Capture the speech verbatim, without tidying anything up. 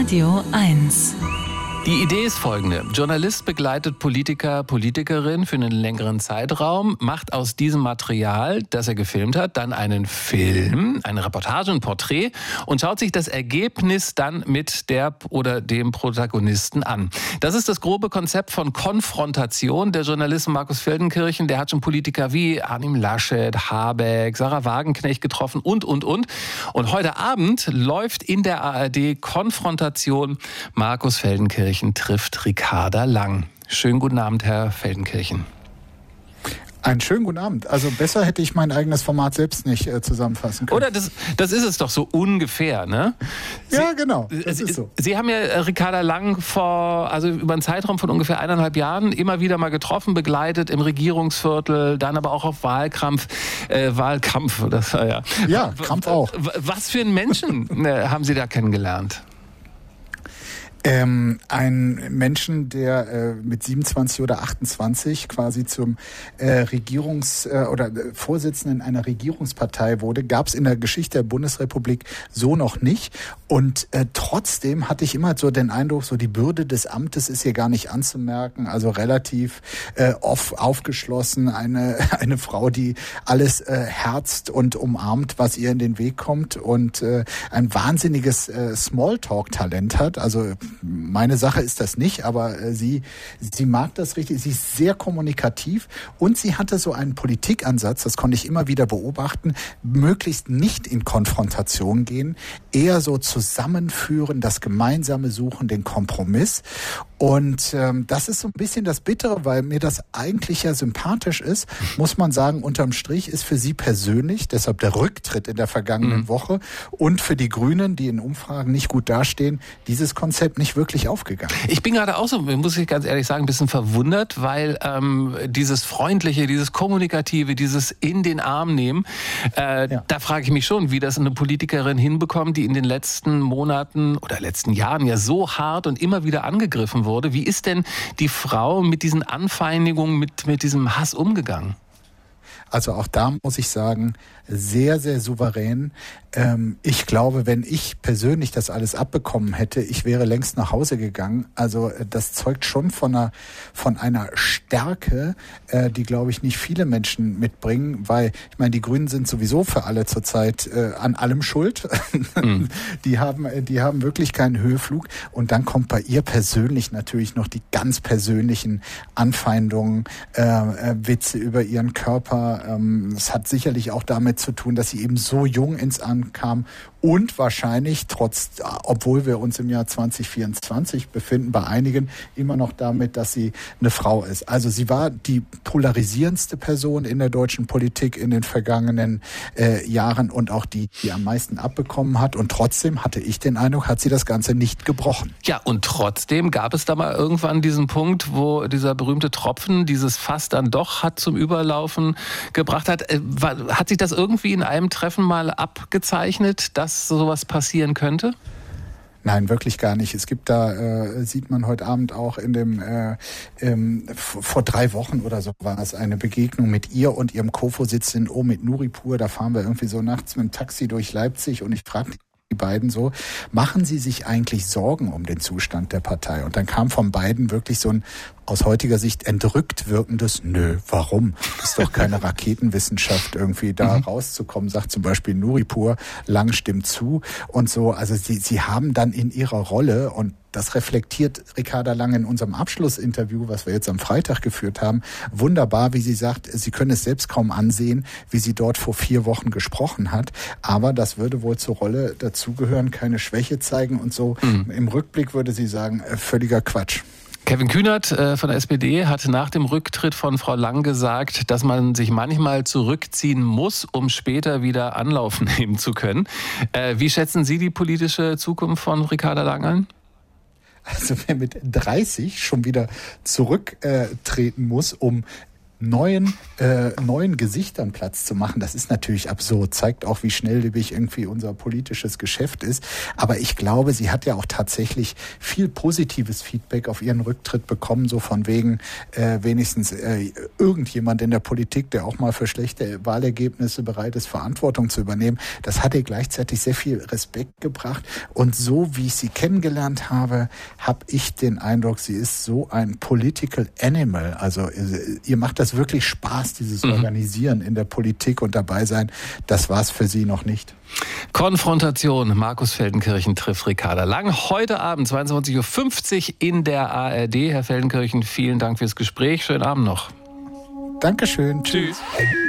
Radio eins. Die Idee ist folgende. Journalist begleitet Politiker, Politikerin für einen längeren Zeitraum, macht aus diesem Material, das er gefilmt hat, dann einen Film, eine Reportage, ein Porträt und schaut sich das Ergebnis dann mit der oder dem Protagonisten an. Das ist das grobe Konzept von Konfrontation. Der Journalist Markus Feldenkirchen, der hat schon Politiker wie Armin Laschet, Habeck, Sarah Wagenknecht getroffen und, und, und. Und heute Abend läuft in der A R D Konfrontation. Markus Feldenkirchen trifft Ricarda Lang. Schönen guten Abend, Herr Feldenkirchen. Einen schönen guten Abend. Also besser hätte ich mein eigenes Format selbst nicht äh, zusammenfassen können. Oder das, das ist es doch so ungefähr, ne? Sie, ja, genau. Das Sie, ist so. Sie haben ja Ricarda Lang vor, also über einen Zeitraum von ungefähr eineinhalb Jahren immer wieder mal getroffen, begleitet im Regierungsviertel, dann aber auch auf Wahlkampf, äh, Wahlkampf, das war ja. Ja, Kampf auch. Was für einen Menschen äh, haben Sie da kennengelernt? Ähm, ein Menschen, der äh, mit siebenundzwanzig oder achtundzwanzig quasi zum äh, Regierungs- äh, oder äh, Vorsitzenden einer Regierungspartei wurde, gab es in der Geschichte der Bundesrepublik so noch nicht. Und äh, trotzdem hatte ich immer so den Eindruck, so die Bürde des Amtes ist hier gar nicht anzumerken. Also relativ äh, off, aufgeschlossen, eine eine Frau, die alles äh, herzt und umarmt, was ihr in den Weg kommt und äh, ein wahnsinniges äh, Smalltalk-Talent hat. Also meine Sache ist das nicht, aber äh, sie, sie mag das richtig, sie ist sehr kommunikativ und sie hatte so einen Politikansatz, das konnte ich immer wieder beobachten, möglichst nicht in Konfrontation gehen, eher so zusammenführen, das Gemeinsame suchen, den Kompromiss. Und ähm, das ist so ein bisschen das Bittere, weil mir das eigentlich ja sympathisch ist, muss man sagen, unterm Strich ist für sie persönlich, deshalb der Rücktritt in der vergangenen mhm. Woche und für die Grünen, die in Umfragen nicht gut dastehen, dieses Konzept nicht wirklich aufgegangen. Ich bin gerade auch so, muss ich ganz ehrlich sagen, ein bisschen verwundert, weil ähm, dieses Freundliche, dieses Kommunikative, dieses in den Arm nehmen, äh, ja. da frage ich mich schon, wie das eine Politikerin hinbekommt, die in den letzten Monaten oder letzten Jahren ja so hart und immer wieder angegriffen wurde. Wurde. Wie ist denn die Frau mit diesen Anfeindungen, mit, mit diesem Hass umgegangen? Also auch da muss ich sagen, sehr, sehr souverän. Ähm, ich glaube, wenn ich persönlich das alles abbekommen hätte, ich wäre längst nach Hause gegangen. Also das zeugt schon von einer, von einer Stärke, äh, die, glaube ich, nicht viele Menschen mitbringen, weil, ich meine, die Grünen sind sowieso für alle zurzeit äh, an allem schuld. Mhm. Die haben, die haben wirklich keinen Höhenflug. Und dann kommt bei ihr persönlich natürlich noch die ganz persönlichen Anfeindungen, äh, äh, Witze über ihren Körper. Ähm, es hat sicherlich auch damit zu tun, dass sie eben so jung ins Ankam und wahrscheinlich trotz, obwohl wir uns im Jahr zwanzig vierundzwanzig befinden, bei einigen immer noch damit, dass sie eine Frau ist. Also sie war die polarisierendste Person in der deutschen Politik in den vergangenen äh, Jahren und auch die, die am meisten abbekommen hat. Und trotzdem hatte ich den Eindruck, hat sie das Ganze nicht gebrochen. Ja, und trotzdem gab es da mal irgendwann diesen Punkt, wo dieser berühmte Tropfen dieses Fass dann doch hat zum Überlaufen gebracht hat. Hat sich das irgendwie in einem Treffen mal abgezeichnet, dass sowas passieren könnte? Nein, wirklich gar nicht. Es gibt da, äh, sieht man heute Abend auch in dem, äh, ähm, vor drei Wochen oder so war es eine Begegnung mit ihr und ihrem Co-Vorsitzenden Omid Nuripur. Da fahren wir irgendwie so nachts mit dem Taxi durch Leipzig und ich frage die beiden so, machen Sie sich eigentlich Sorgen um den Zustand der Partei? Und dann kam von beiden wirklich so ein aus heutiger Sicht entrückt wirkendes Nö, warum? Ist doch keine Raketenwissenschaft, irgendwie da mhm. rauszukommen, sagt zum Beispiel Nuripur, Lang stimmt zu und so. Also sie, sie haben dann in ihrer Rolle, und das reflektiert Ricarda Lang in unserem Abschlussinterview, was wir jetzt am Freitag geführt haben, wunderbar, wie sie sagt, sie können es selbst kaum ansehen, wie sie dort vor vier Wochen gesprochen hat. Aber das würde wohl zur Rolle dazugehören, keine Schwäche zeigen und so. Mhm. Im Rückblick würde sie sagen, äh, völliger Quatsch. Kevin Kühnert äh, von der S P D hat nach dem Rücktritt von Frau Lang gesagt, dass man sich manchmal zurückziehen muss, um später wieder Anlauf nehmen zu können. Äh, wie schätzen Sie die politische Zukunft von Ricarda Lang ein? Also wer mit dreißig schon wieder zurücktreten muss, um neuen, äh, neuen Gesichtern Platz zu machen, das ist natürlich absurd. Zeigt auch, wie schnelllebig irgendwie unser politisches Geschäft ist. Aber ich glaube, sie hat ja auch tatsächlich viel positives Feedback auf ihren Rücktritt bekommen, so von wegen äh, wenigstens äh, irgendjemand in der Politik, der auch mal für schlechte Wahlergebnisse bereit ist, Verantwortung zu übernehmen. Das hat ihr gleichzeitig sehr viel Respekt gebracht. Und so wie ich sie kennengelernt habe, habe ich den Eindruck, sie ist so ein Political Animal. Also ihr macht das wirklich Spaß, dieses mhm. Organisieren in der Politik und dabei sein. Das war es für sie noch nicht. Konfrontation. Markus Feldenkirchen trifft Ricarda Lang. Heute Abend zweiundzwanzig Uhr fünfzig in der A R D. Herr Feldenkirchen, vielen Dank fürs Gespräch. Schönen Abend noch. Dankeschön. Tschüss. Tschüss.